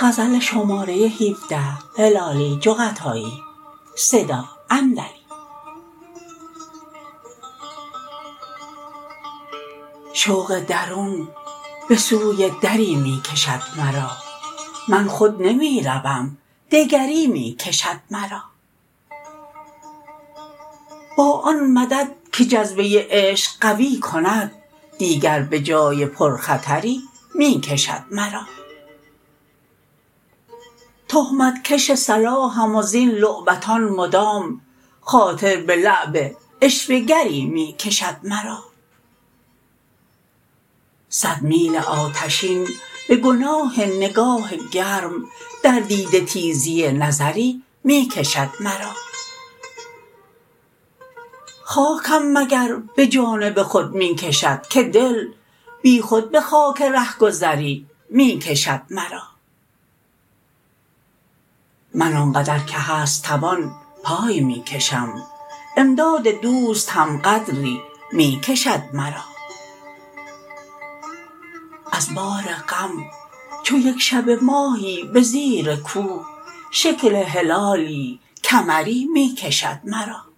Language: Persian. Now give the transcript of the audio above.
شوق درون به سوی دری می کشد مرا، من خود نمی روم دگری می کشد مرا. با آن مدد که جذبه عشق قوی کند، دیگر به جای پر خطری می کشد مرا. تهمت کش صلاحم و زین لعبتان مدام، خاطر به لعب عشوه گری می کشد مرا. 100 میل آتشین به گناه نگاه گرم، در دیده تیزی نظری می کشد مرا. خاکم مگر به جانب خود می کشد که دل بی خود به خاک رهگذری می کشد مرا. من آنقدر که هست توان پای می کشم، امداد دوست هم قدری می کشد مرا. از بار غم چو یک شبه ماهی به زیر کوه، شکل هلالی کمری می کشد مرا.